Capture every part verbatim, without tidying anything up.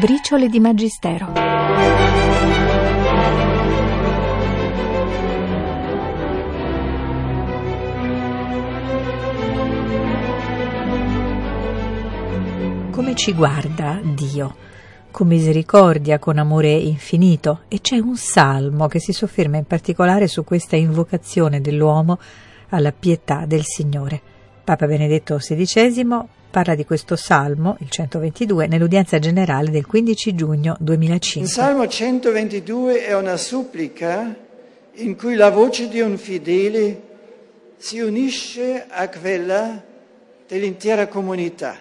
Briciole di Magistero. Come ci guarda Dio? Con misericordia, con amore infinito, e c'è un salmo che si sofferma in particolare su questa invocazione dell'uomo alla pietà del Signore. Papa Benedetto sedicesimo parla di questo salmo, il centoventidue, nell'udienza generale del quindici giugno duemilacinque. Il Salmo centoventidue è una supplica in cui la voce di un fedele si unisce a quella dell'intera comunità.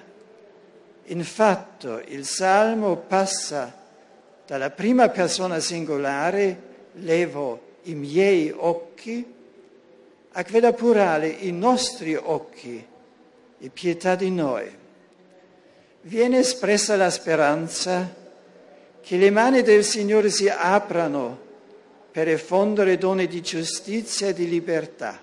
Infatti il Salmo passa dalla prima persona singolare, levo i miei occhi, a quella plurale, i nostri occhi, e pietà di noi. Viene espressa la speranza che le mani del Signore si aprano per effondere doni di giustizia e di libertà.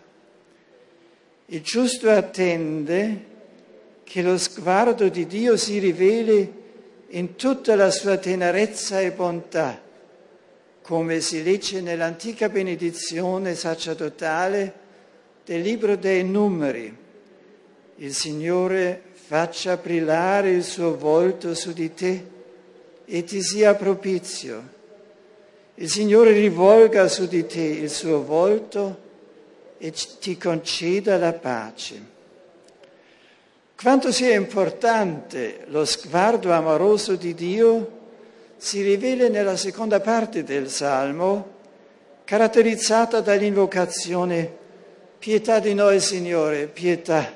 Il giusto attende che lo sguardo di Dio si riveli in tutta la sua tenerezza e bontà, come si legge nell'antica benedizione sacerdotale del libro dei Numeri. Il Signore faccia brillare il suo volto su di te e ti sia propizio. Il Signore rivolga su di te il suo volto e ti conceda la pace. Quanto sia importante lo sguardo amoroso di Dio si rivela nella seconda parte del Salmo, caratterizzata dall'invocazione «Pietà di noi, Signore, pietà».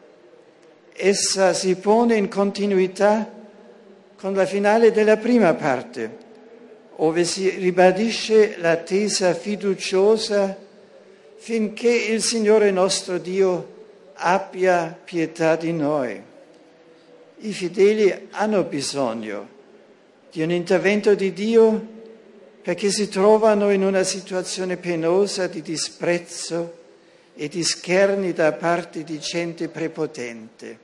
Essa si pone in continuità con la finale della prima parte, dove si ribadisce l'attesa fiduciosa finché il Signore nostro Dio abbia pietà di noi. I fedeli hanno bisogno di un intervento di Dio perché si trovano in una situazione penosa di disprezzo e di scherni da parte di gente prepotente.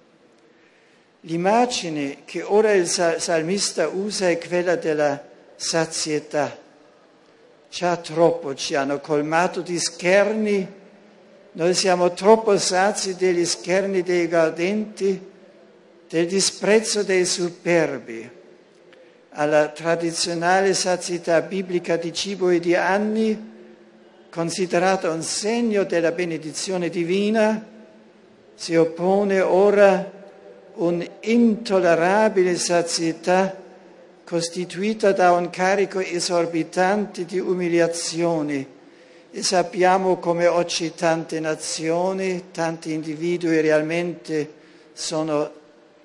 L'immagine che ora il salmista usa è quella della sazietà. Già troppo ci hanno colmato di scherni, noi siamo troppo sazi degli scherni dei gaudenti, del disprezzo dei superbi. Alla tradizionale sazietà biblica di cibo e di anni, considerata un segno della benedizione divina, si oppone ora un'intollerabile sazietà costituita da un carico esorbitante di umiliazioni, e sappiamo come oggi tante nazioni, tanti individui realmente sono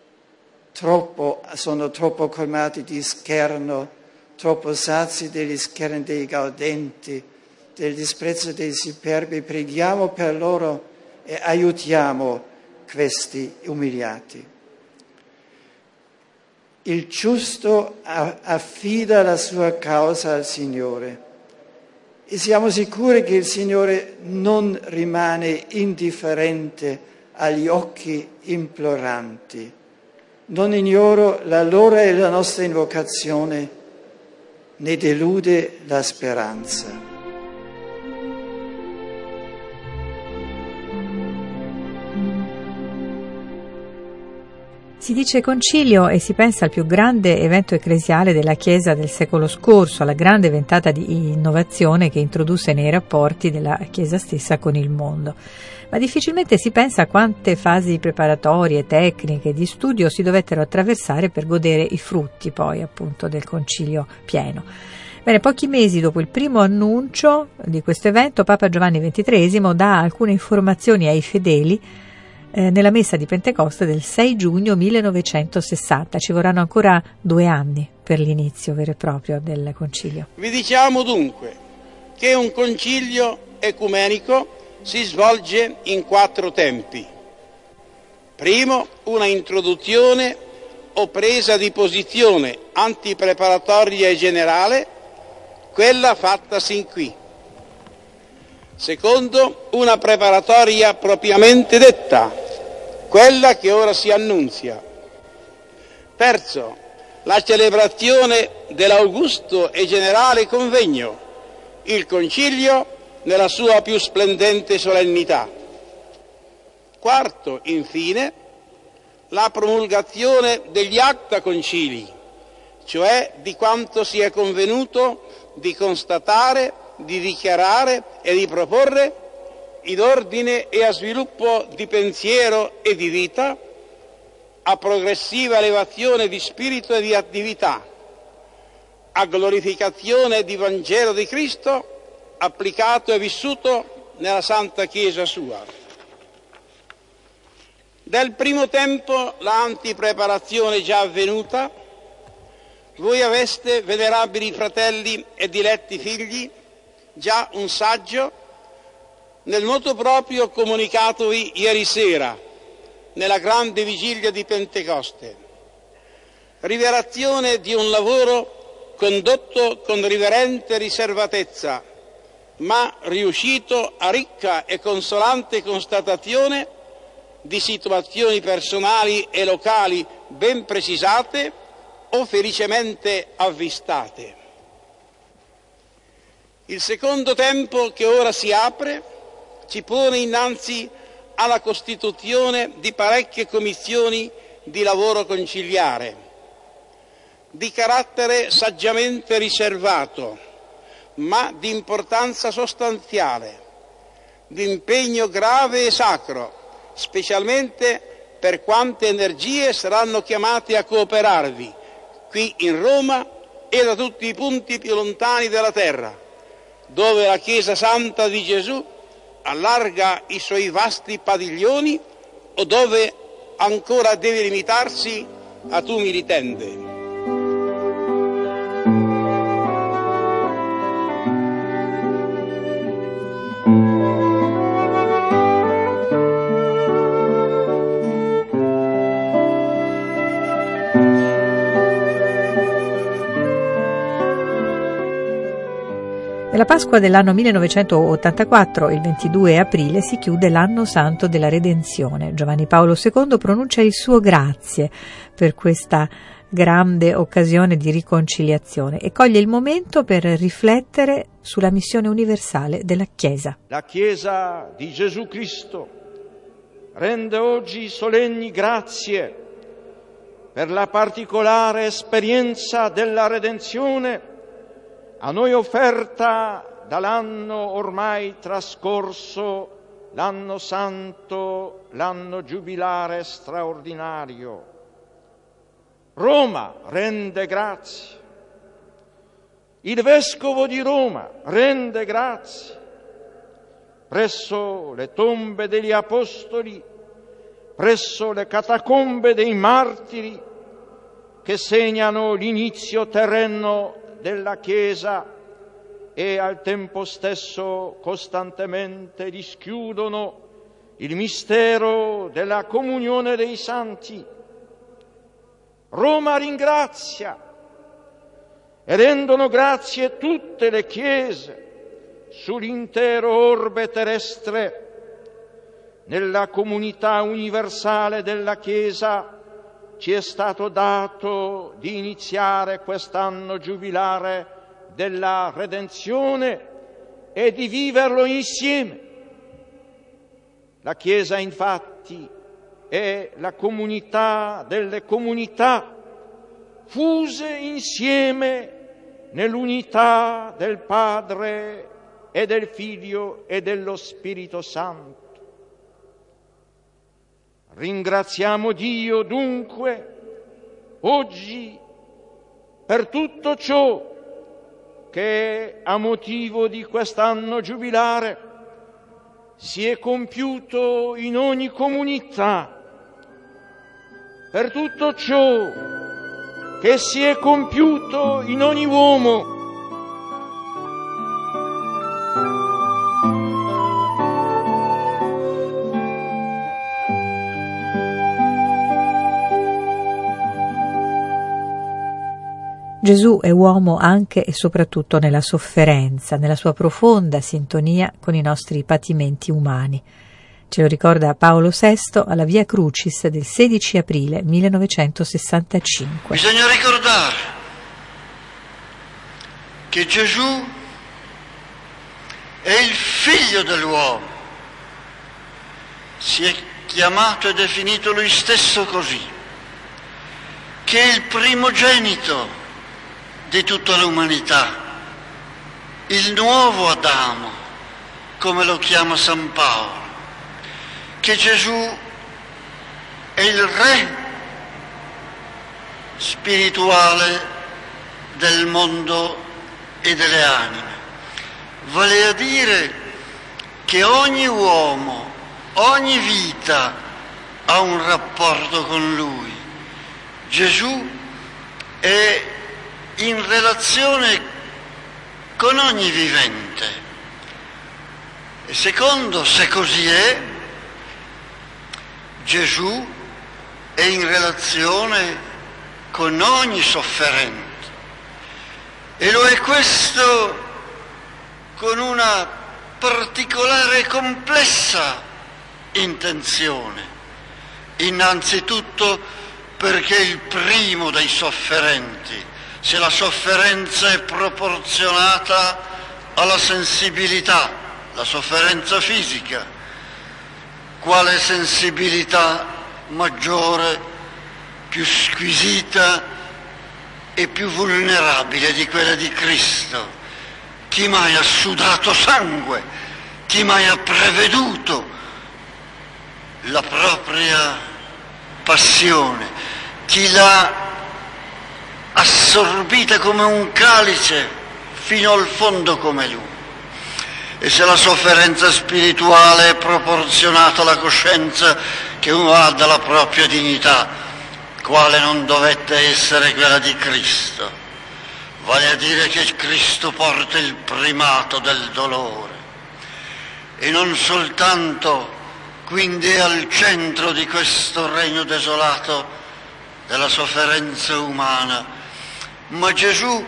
troppo, sono troppo colmati di scherno, troppo sazi degli scherni dei gaudenti, del disprezzo dei superbi. Preghiamo per loro e aiutiamo questi umiliati. Il giusto affida la sua causa al Signore e siamo sicuri che il Signore non rimane indifferente agli occhi imploranti. Non ignoro la loro e la nostra invocazione, né delude la speranza. Si dice concilio e si pensa al più grande evento ecclesiale della Chiesa del secolo scorso, alla grande ventata di innovazione che introdusse nei rapporti della Chiesa stessa con il mondo. Ma difficilmente si pensa a quante fasi preparatorie, tecniche, di studio si dovettero attraversare per godere i frutti poi appunto del concilio pieno. Bene, pochi mesi dopo il primo annuncio di questo evento, Papa Giovanni ventitreesimo dà alcune informazioni ai fedeli nella messa di Pentecoste del sei giugno millenovecentosessanta. Ci vorranno ancora due anni per l'inizio vero e proprio del concilio. Vi diciamo dunque che un concilio ecumenico si svolge in quattro tempi. Primo, una introduzione o presa di posizione antipreparatoria e generale, quella fatta sin qui. Secondo, una preparatoria propriamente detta, quella che ora si annunzia. Terzo, la celebrazione dell'augusto e generale convegno, il concilio nella sua più splendente solennità. Quarto, infine, la promulgazione degli acta concili, cioè di quanto si è convenuto di constatare, di dichiarare e di proporre in ordine e a sviluppo di pensiero e di vita, a progressiva elevazione di spirito e di attività, a glorificazione di Vangelo di Cristo applicato e vissuto nella Santa Chiesa sua. Del primo tempo la antipreparazione già avvenuta, voi aveste, venerabili fratelli e diletti figli, già un saggio nel moto proprio comunicatovi ieri sera, nella grande vigilia di Pentecoste. Rivelazione di un lavoro condotto con riverente riservatezza, ma riuscito a ricca e consolante constatazione di situazioni personali e locali ben precisate o felicemente avvistate. Il secondo tempo che ora si apre ci pone innanzi alla costituzione di parecchie commissioni di lavoro conciliare, di carattere saggiamente riservato, ma di importanza sostanziale, di impegno grave e sacro, specialmente per quante energie saranno chiamate a cooperarvi, qui in Roma e da tutti i punti più lontani della terra, dove la Chiesa Santa di Gesù allarga i suoi vasti padiglioni o dove ancora deve limitarsi ad umili tende. Nella Pasqua dell'anno millenovecentottantaquattro, il ventidue aprile, si chiude l'anno santo della Redenzione. Giovanni Paolo secondo pronuncia il suo grazie per questa grande occasione di riconciliazione e coglie il momento per riflettere sulla missione universale della Chiesa. La Chiesa di Gesù Cristo rende oggi solenni grazie per la particolare esperienza della redenzione a noi offerta dall'anno ormai trascorso, l'anno santo, l'anno giubilare straordinario. Roma rende grazie, il Vescovo di Roma rende grazie, presso le tombe degli Apostoli, presso le catacombe dei martiri che segnano l'inizio terreno della Chiesa e al tempo stesso costantemente dischiudono il mistero della comunione dei santi. Roma ringrazia e rendono grazie tutte le chiese sull'intero orbe terrestre. Nella comunità universale della Chiesa ci è stato dato di iniziare quest'anno giubilare della redenzione e di viverlo insieme. La Chiesa, infatti, è la comunità delle comunità, fuse insieme nell'unità del Padre e del Figlio e dello Spirito Santo. Ringraziamo Dio dunque oggi per tutto ciò che a motivo di quest'anno giubilare si è compiuto in ogni comunità, per tutto ciò che si è compiuto in ogni uomo. Gesù è uomo anche e soprattutto nella sofferenza, nella sua profonda sintonia con i nostri patimenti umani. Ce lo ricorda Paolo sesto alla Via Crucis del sedici aprile millenovecentosessantacinque. Bisogna ricordare che Gesù è il figlio dell'uomo, si è chiamato e definito lui stesso così, che è il primogenito di tutta l'umanità, il nuovo Adamo, come lo chiama San Paolo, che Gesù è il re spirituale del mondo e delle anime, vale a dire che ogni uomo, ogni vita ha un rapporto con lui. Gesù è in relazione con ogni vivente. E secondo, se così è, Gesù è in relazione con ogni sofferente. E lo è questo con una particolare e complessa intenzione. Innanzitutto perché è il primo dei sofferenti. Se la sofferenza è proporzionata alla sensibilità, la sofferenza fisica, quale sensibilità maggiore, più squisita e più vulnerabile di quella di Cristo? Chi mai ha sudato sangue? Chi mai ha preveduto la propria passione? Chi l'ha assorbita come un calice fino al fondo come lui? E se la sofferenza spirituale è proporzionata alla coscienza che uno ha della propria dignità, quale non dovette essere quella di Cristo? Vale a dire che Cristo porta il primato del dolore e non soltanto quindi è al centro di questo regno desolato della sofferenza umana, ma Gesù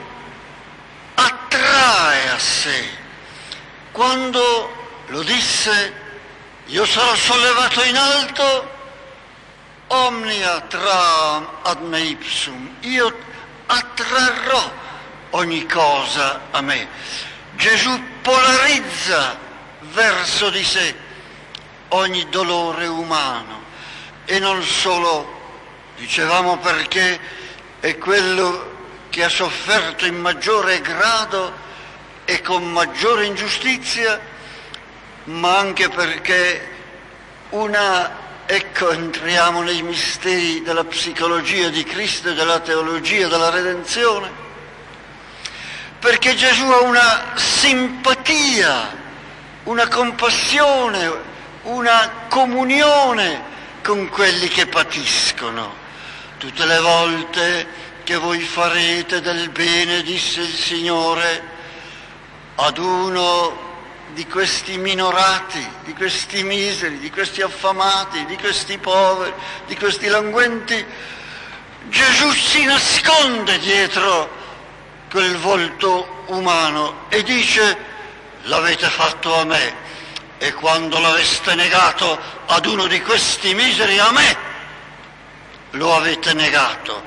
attrae a sé. Quando lo disse, io sarò sollevato in alto, omnia traam ad me ipsum, io attrarrò ogni cosa a me. Gesù polarizza verso di sé ogni dolore umano e non solo, dicevamo, perché è quello che ha sofferto in maggiore grado e con maggiore ingiustizia, ma anche perché una, ecco, entriamo nei misteri della psicologia di Cristo e della teologia della redenzione, perché Gesù ha una simpatia, una compassione, una comunione con quelli che patiscono. Tutte le volte che voi farete del bene, disse il Signore, ad uno di questi minorati, di questi miseri, di questi affamati, di questi poveri, di questi languenti, Gesù si nasconde dietro quel volto umano e dice: l'avete fatto a me, e quando l'aveste negato ad uno di questi miseri, a me lo avete negato.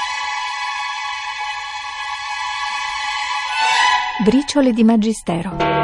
Briciole di Magistero.